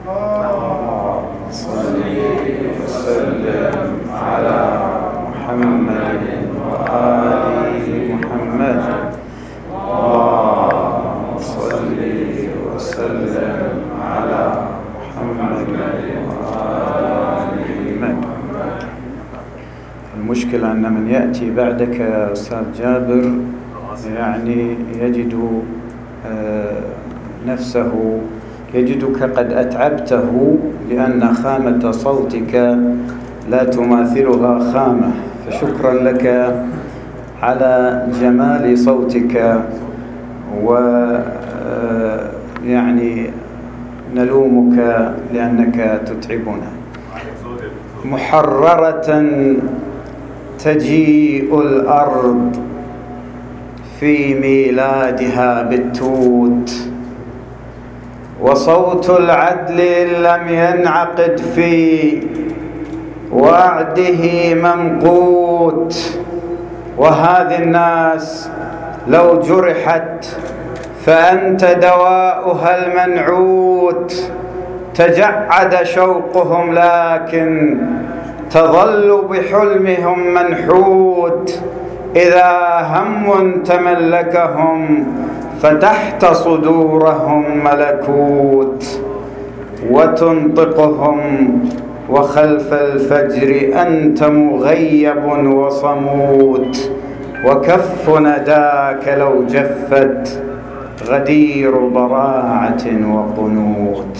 صل وسلم على محمد وآل محمد. اللهم صل وسلم على محمد وآل محمد. المشكلة أن من يأتي بعدك أستاذ جابر يعني يجد نفسه يجدك قد أتعبته، لأن خامة صوتك لا تماثلها خامة، فشكرا لك على جمال صوتك، ويعني نلومك لأنك تتعبنا. محررة تجيء الأرض في ميلادها بالتوت، وصوت العدل لم ينعقد في وعده ممقوت. وهذه الناس لو جرحت فأنت دواؤها المنعوت. تجعد شوقهم لكن تظل بحلمهم منحوت. إذا هم تملكهم فتحت صدورهم ملكوت. وتنطقهم وخلف الفجر أنت مغيب وصموت. وكف نداك لو جفت غدير ضراعة وقنوت.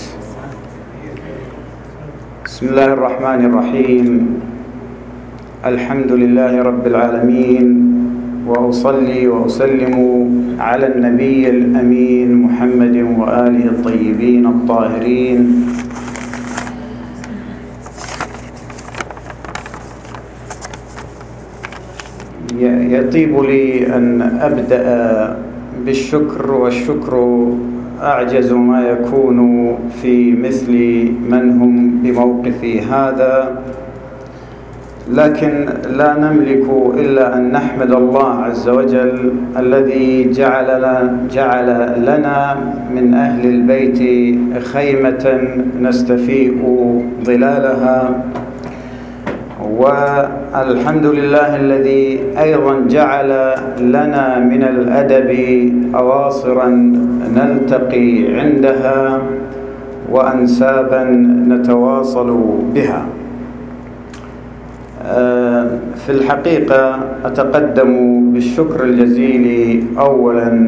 بسم الله الرحمن الرحيم. الحمد لله رب العالمين، وأصلي وأسلم على النبي الأمين محمد وآله الطيبين الطاهرين. يطيب لي أن أبدأ بالشكر، والشكر أعجز ما يكون في مثل من هم بموقفي هذا، لكن لا نملك إلا أن نحمد الله عز وجل الذي جعل لنا من أهل البيت خيمة نستفيء ظلالها. والحمد لله الذي أيضا جعل لنا من الأدب أواصرا نلتقي عندها وأنسابا نتواصل بها. في الحقيقة أتقدم بالشكر الجزيل أولا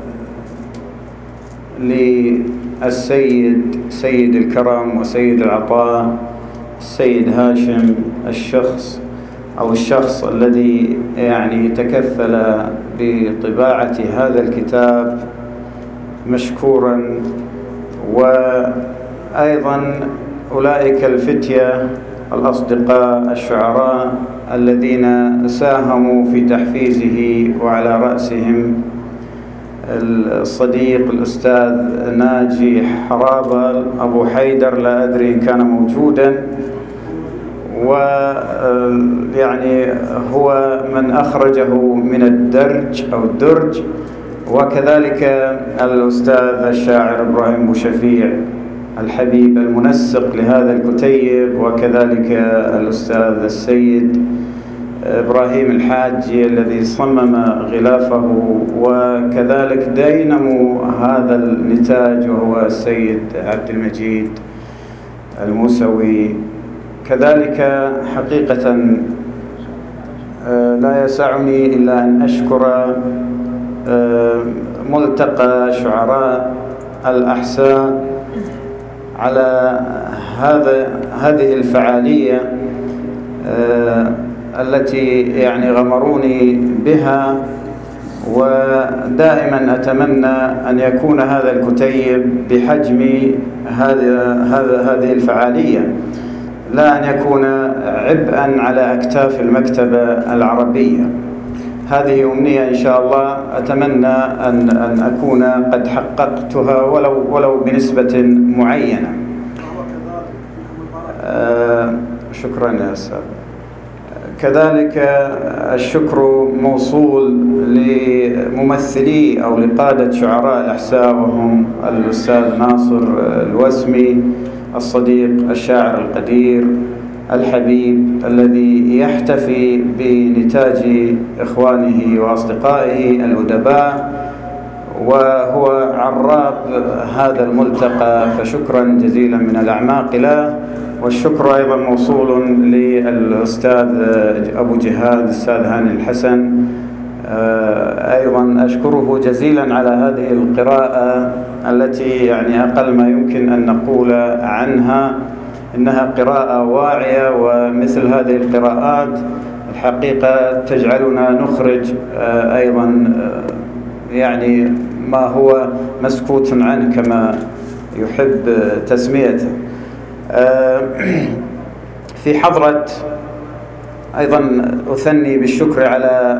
للسيد سيد الكرم وسيد العطاء السيد هاشم، الشخص الذي يعني تكفل بطباعة هذا الكتاب مشكورا، وأيضا أولئك الفتية الأصدقاء الشعراء الذين ساهموا في تحفيزه، وعلى رأسهم الصديق الأستاذ ناجي حرابة أبو حيدر، لا أدري إن كان موجودا، ويعني هو من أخرجه من الدرج أو الدرج، وكذلك الأستاذ الشاعر إبراهيم بوشفيع الحبيب المنسق لهذا الكتيب، وكذلك الأستاذ السيد إبراهيم الحاجي الذي صمم غلافه، وكذلك دينمو هذا النتاج وهو السيد عبد المجيد الموسوي. كذلك حقيقة لا يسعني إلا أن أشكر ملتقى شعراء الأحساء على هذه الفعالية التي يعني غمروني بها، ودائما أتمنى أن يكون هذا الكتيب بحجم هذه الفعالية، لا أن يكون عبئا على أكتاف المكتبة العربية. هذه أمنية إن شاء الله، أتمنى أن أكون قد حققتها ولو بنسبة معينة. شكرا يا أستاذ. كذلك الشكر موصول لممثلي أو لقادة شعراء الأحساء، وهم الأستاذ ناصر الوسمي الصديق الشاعر القدير الحبيب الذي يحتفي بنتاج إخوانه وأصدقائه الأدباء، وهو عراب هذا الملتقى، فشكرا جزيلا من الأعماق له. والشكر أيضا موصول للأستاذ أبو جهاد الأستاذ هاني الحسن، أيضا أشكره جزيلا على هذه القراءة التي يعني أقل ما يمكن أن نقول عنها إنها قراءة واعية، ومثل هذه القراءات الحقيقة تجعلنا نخرج أيضا يعني ما هو مسكوت عنه كما يحب تسميته. في حضرة أيضا أثني بالشكر على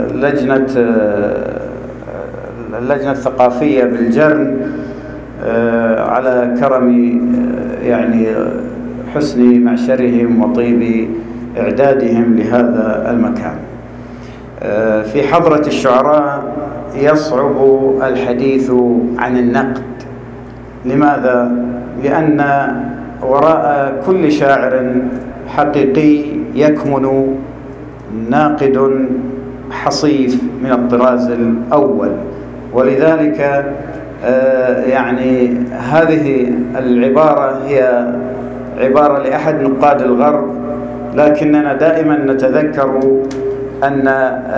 اللجنة الثقافية بالجرن على كرم يعني حسن معشرهم وطيب إعدادهم لهذا المكان. في حضرة الشعراء يصعب الحديث عن النقد. لماذا؟ لأن وراء كل شاعر حقيقي يكمن ناقد حصيف من الطراز الأول، ولذلك يعني هذه العبارة هي عبارة لأحد نقاد الغرب، لكننا دائما نتذكر أن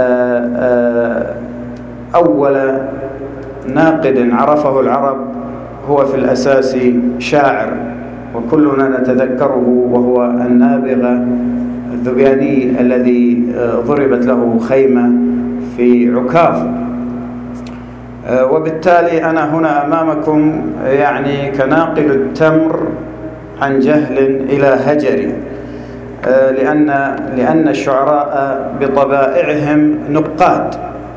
أول ناقد عرفه العرب هو في الأساس شاعر، وكلنا نتذكره، وهو النابغة الذبياني الذي ضربت له خيمة في عكاظ. وبالتالي أنا هنا أمامكم يعني كناقل التمر عن جهل إلى هجر، لأن الشعراء بطبائعهم نقاد.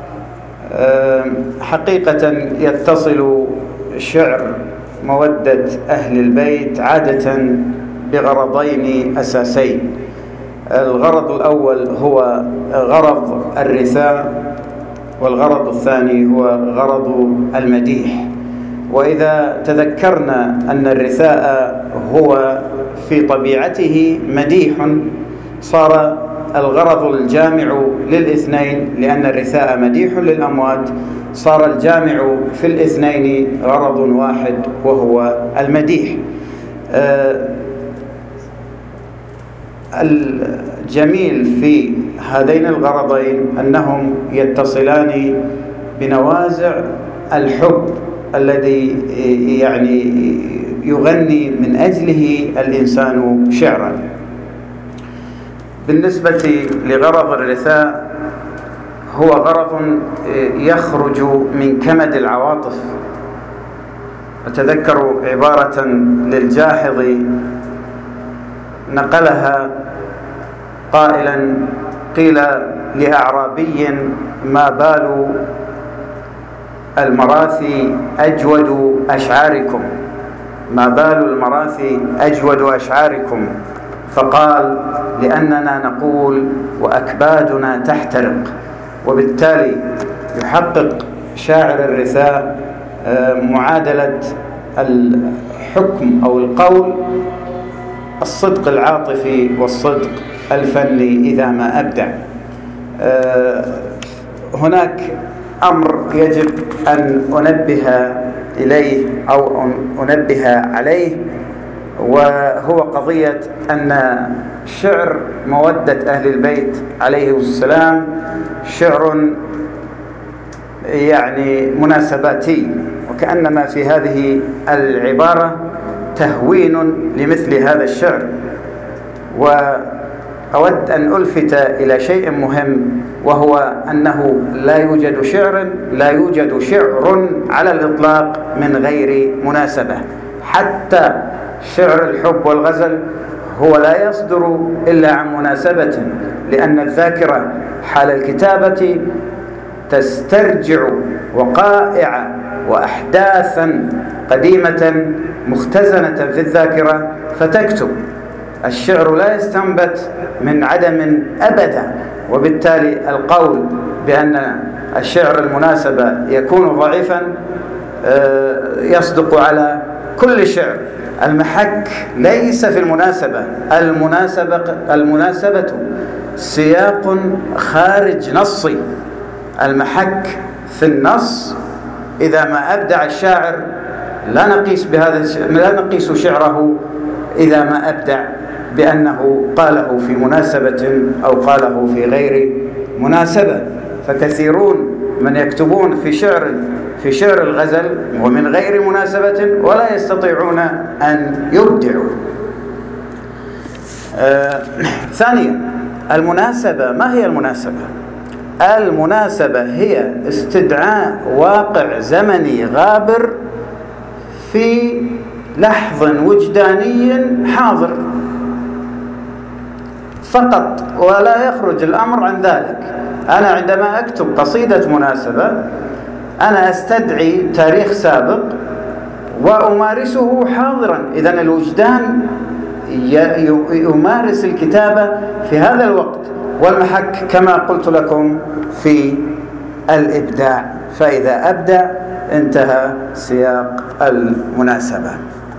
حقيقة يتصل شعر مودة أهل البيت عادة بغرضين أساسين. الغرض الأول هو غرض الرثاء، والغرض الثاني هو غرض المديح. وإذا تذكرنا أن الرثاء هو في طبيعته مديح، صار الغرض الجامع للاثنين، لأن الرثاء مديح للأموات، صار الجامع في الاثنين غرض واحد وهو المديح. الجميل في هذين الغرضين أنهم يتصلان بنوازع الحب الذي يعني يغني من أجله الإنسان شعرا. بالنسبة لغرض الرثاء هو غرض يخرج من كمد العواطف. أتذكر عبارة للجاحظ نقلها قائلا: قيل لأعرابي ما بال المراثي أجود أشعاركم، ما بال المراثي أجود أشعاركم، فقال: لأننا نقول وأكبادنا تحترق. وبالتالي يحقق شاعر الرثاء معادلة الحكم أو القول، الصدق العاطفي والصدق الفني إذا ما أبدع. هناك أمر يجب أن أنبه إليه أو أنبه عليه، وهو قضية أن شعر مودة أهل البيت عليه السلام شعر يعني مناسباتي، وكأنما في هذه العبارة تهوين لمثل هذا الشعر. وأود أن ألفت إلى شيء مهم، وهو أنه لا يوجد شعر على الإطلاق من غير مناسبة. حتى شعر الحب والغزل هو لا يصدر إلا عن مناسبة، لأن الذاكرة حال الكتابة تسترجع وقائع وأحداثا قديمة مختزنة في الذاكرة فتكتب. الشعر لا يستنبت من عدم أبدا، وبالتالي القول بأن الشعر المناسبة يكون ضعيفا يصدق على كل شعر. المحك ليس في المناسبة، المناسبة سياق خارج نصي. المحك في النص. إذا ما أبدع الشاعر لا نقيس شعره إذا ما أبدع بأنه قاله في مناسبة أو قاله في غير مناسبة. فكثيرون من يكتبون في شعر الغزل ومن غير مناسبة ولا يستطيعون أن يبدعوا. ثانيا، المناسبة. ما هي المناسبة؟ المناسبة هي استدعاء واقع زمني غابر في لحظ وجداني حاضر فقط، ولا يخرج الأمر عن ذلك. أنا عندما أكتب قصيدة مناسبة أنا أستدعي تاريخ سابق وأمارسه حاضرا. إذن الوجدان يمارس الكتابة في هذا الوقت. والمحك كما قلت لكم في الإبداع، فإذا أبدع انتهى سياق المناسبة.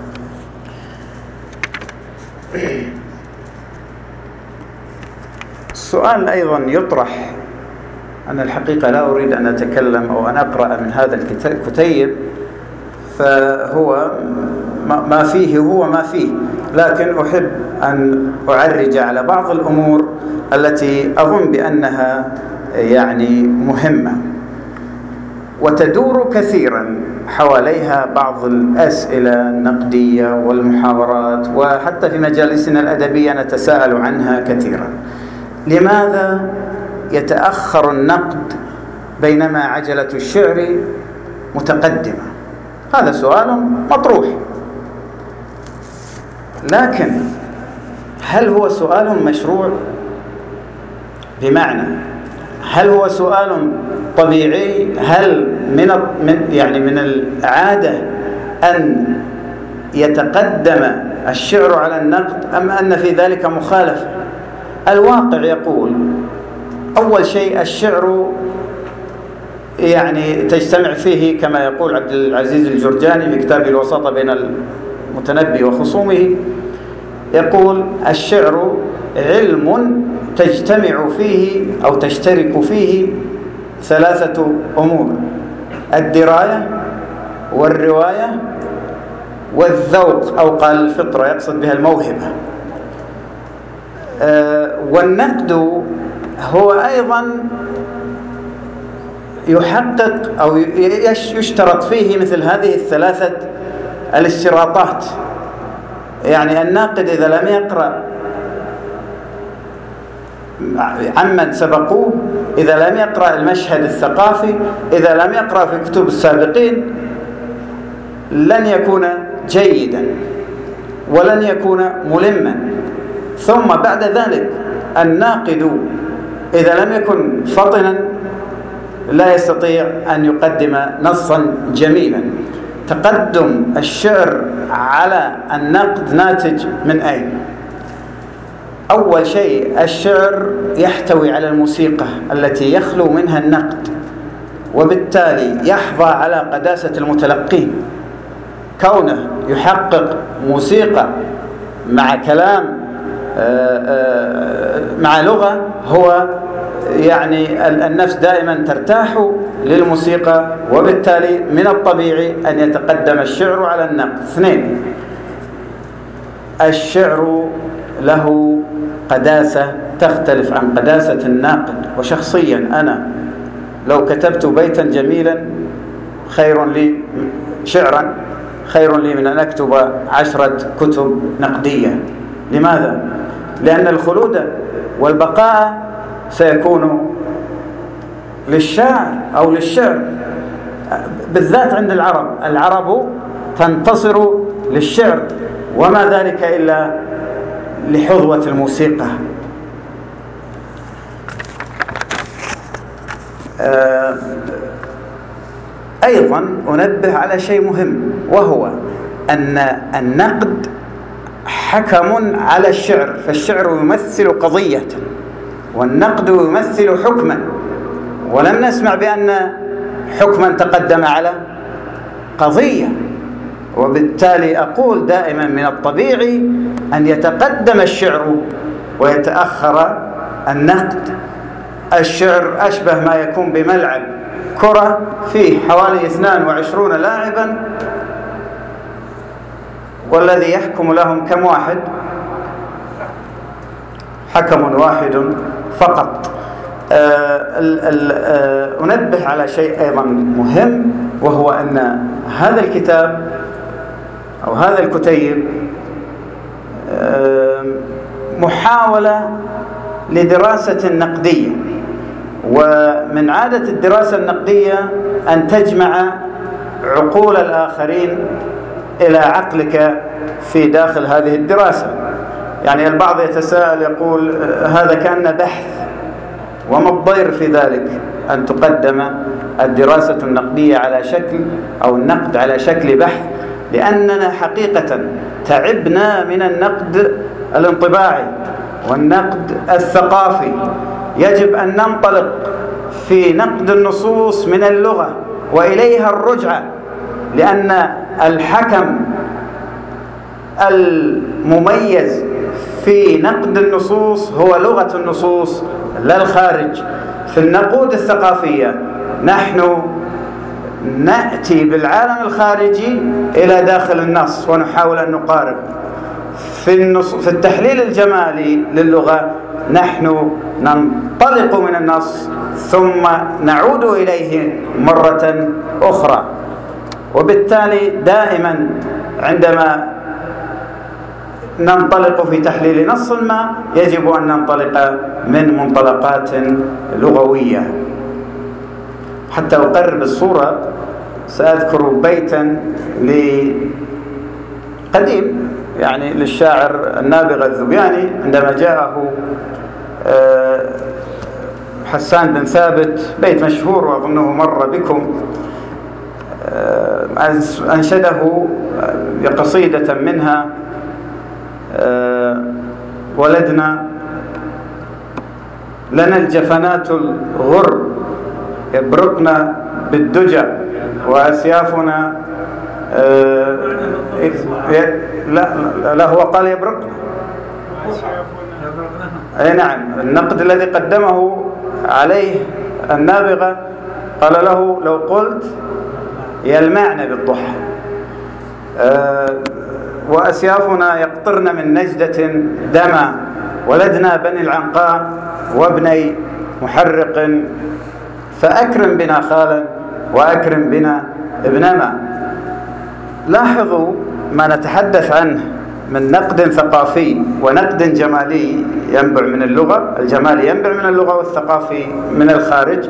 السؤال أيضا يطرح، أنا الحقيقة لا أريد أن أتكلم أو أن أقرأ من هذا الكتيب، فهو ما فيه هو ما فيه، لكن أحب أن أعرج على بعض الأمور التي أظن بأنها يعني مهمة وتدور كثيرا حواليها بعض الأسئلة النقدية والمحاورات، وحتى في مجالسنا الأدبية نتساءل عنها كثيرا. لماذا يتأخر النقد بينما عجلة الشعر متقدمة؟ هذا سؤال مطروح، لكن هل هو سؤال مشروع؟ بمعنى هل هو سؤال طبيعي؟ هل من العادة أن يتقدم الشعر على النقد أم أن في ذلك مخالفة؟ الواقع يقول أول شيء الشعر يعني تجتمع فيه كما يقول عبد العزيز الجرجاني في كتابه الوساطة بين المتنبي وخصومه، يقول الشعر علم تجتمع فيه أو تشترك فيه ثلاثة أمور: الدراية والرواية والذوق، أو قال الفطرة، يقصد بها الموهبة. والنقد هو أيضا يحقق أو يشترط فيه مثل هذه الثلاثة الاشتراطات. يعني الناقد إذا لم يقرأ عمن سبقوه، إذا لم يقرأ المشهد الثقافي، إذا لم يقرأ في كتب السابقين، لن يكون جيدا ولن يكون ملما. ثم بعد ذلك الناقد إذا لم يكن فطنا لا يستطيع أن يقدم نصا جميلا. تقدم الشعر على النقد ناتج من أين؟ أول شيء الشعر يحتوي على الموسيقى التي يخلو منها النقد، وبالتالي يحظى على قداسة المتلقين. كونه يحقق موسيقى مع كلام مع لغة، هو يعني النفس دائما ترتاح للموسيقى، وبالتالي من الطبيعي أن يتقدم الشعر على النقد. 2، الشعر له قداسة تختلف عن قداسة الناقد. وشخصيا أنا لو كتبت بيتا جميلا خير لي شعرا خير لي من أن أكتب 10 كتب نقدية. لماذا؟ لأن الخلود والبقاء سيكون للشاعر أو للشعر، بالذات عند العرب تنتصر للشعر، وما ذلك إلا لحظوة الموسيقى. أيضا أنبه على شيء مهم، وهو أن النقد حكم على الشعر، فالشعر يمثل قضية والنقد يمثل حكما، ولم نسمع بأن حكما تقدم على قضية. وبالتالي أقول دائما من الطبيعي أن يتقدم الشعر ويتأخر النقد. الشعر أشبه ما يكون بملعب كرة فيه حوالي 22 لاعبا، والذي يحكم لهم كم واحد؟ حكم واحد فقط. أنبه على شيء أيضا مهم، وهو أن هذا الكتاب أو هذا الكتيب محاولة لدراسة نقدية، ومن عادة الدراسة النقدية أن تجمع عقول الآخرين إلى عقلك في داخل هذه الدراسة. يعني البعض يتساءل يقول هذا كأنه بحث، وما الضير في ذلك أن تقدم الدراسة النقدية على شكل أو النقد على شكل بحث؟ لأننا حقيقة تعبنا من النقد الانطباعي والنقد الثقافي. يجب أن ننطلق في نقد النصوص من اللغة وإليها الرجعة، لأن الحكم المميز في نقد النصوص هو لغة النصوص لا الخارج. في النقود الثقافية نحن نأتي بالعالم الخارجي إلى داخل النص ونحاول أن نقارب. في التحليل الجمالي للغة نحن ننطلق من النص ثم نعود إليه مرة أخرى. وبالتالي دائما عندما ننطلق في تحليل نص ما يجب أن ننطلق من منطلقات لغوية. حتى أقرب الصورة سأذكر بيتا قديم يعني للشاعر النابغة الذبياني عندما جاءه حسان بن ثابت، بيت مشهور وأظنه مر بكم، أنشده بقصيدة منها: ولدنا لنا الجفنات الغر يبرقنا بالدجى وأسيافنا لا هو قال يبرقنا. أي نعم، النقد الذي قدمه عليه النابغة قال له: لو قلت يلمعن بالضحى وأسيافنا يقطرن من نجدة دما، ولدنا بني العنقاء وابني محرق، فأكرم بنا خالا وأكرم بنا ابنما. لاحظوا ما نتحدث عنه من نقد ثقافي ونقد جمالي ينبع من اللغة. الجمالي ينبع من اللغة والثقافي من الخارج.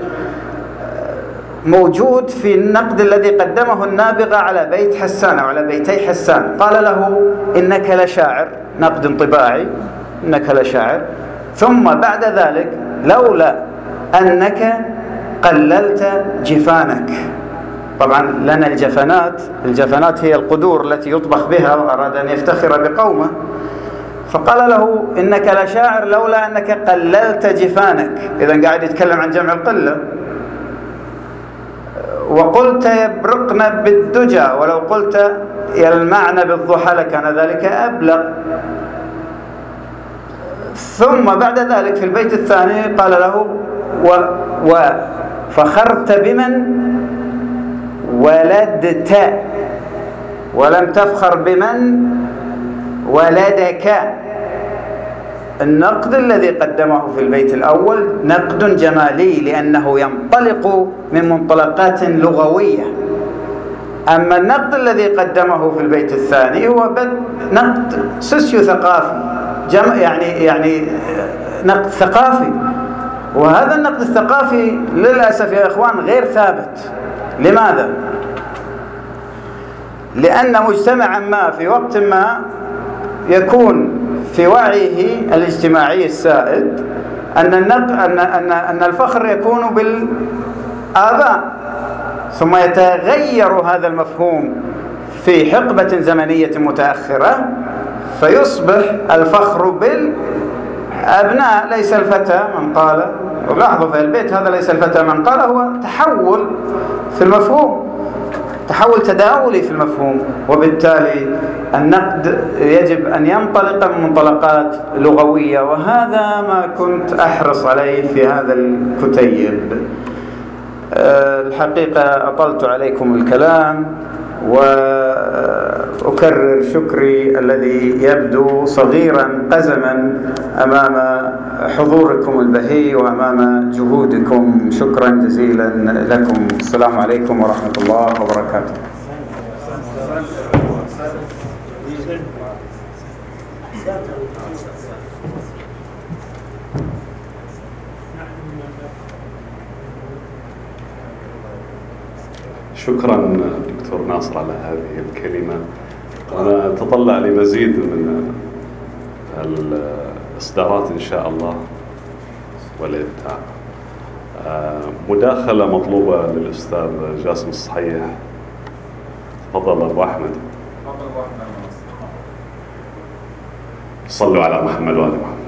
موجود في النقد الذي قدمه النابغة على بيت حسان أو على بيتي حسان. قال له: إنك لشاعر، نقد انطباعي، إنك لشاعر. ثم بعد ذلك: لولا أنك قللت جفانك. طبعا لنا الجفنات هي القدور التي يطبخ بها، وأراد أن يفتخر بقومه، فقال له: إنك لشاعر لولا أنك قللت جفانك. إذن قاعد يتكلم عن جمع القلة. وقلت يبرقن بالدجى، ولو قلت يلمعن بالضحى لكان ذلك أبلغ. ثم بعد ذلك في البيت الثاني قال له: وفخرت بمن ولدت ولم تفخر بمن ولدك. النقد الذي قدمه في البيت الأول نقد جمالي لأنه ينطلق من منطلقات لغوية. أما النقد الذي قدمه في البيت الثاني هو نقد سوسيو ثقافي، يعني نقد ثقافي. وهذا النقد الثقافي للأسف يا إخوان غير ثابت. لماذا؟ لأن مجتمعا ما في وقت ما يكون في وعيه الاجتماعي السائد أن الفخر يكون بالآباء، ثم يتغير هذا المفهوم في حقبة زمنية متأخرة فيصبح الفخر بالأبناء. ليس الفتى من قال، ولاحظوا في البيت هذا ليس الفتى من قال، هو تحول في المفهوم. تحول تداولي في المفهوم، وبالتالي النقد يجب أن ينطلق من منطلقات لغوية، وهذا ما كنت أحرص عليه في هذا الكتيب. الحقيقة أطلت عليكم الكلام، وأكرر شكري الذي يبدو صغيرا قزما أمام حضوركم البهي وأمام جهودكم. شكرا جزيلا لكم. السلام عليكم ورحمة الله وبركاته. شكرا دكتور ناصر على هذه الكلمة. أنا أتطلع لمزيد من الإصدارات إن شاء الله والإبداع. مداخلة مطلوبة للأستاذ جاسم الصحيح. تفضل أبو أحمد. صلوا على محمد وآل محمد.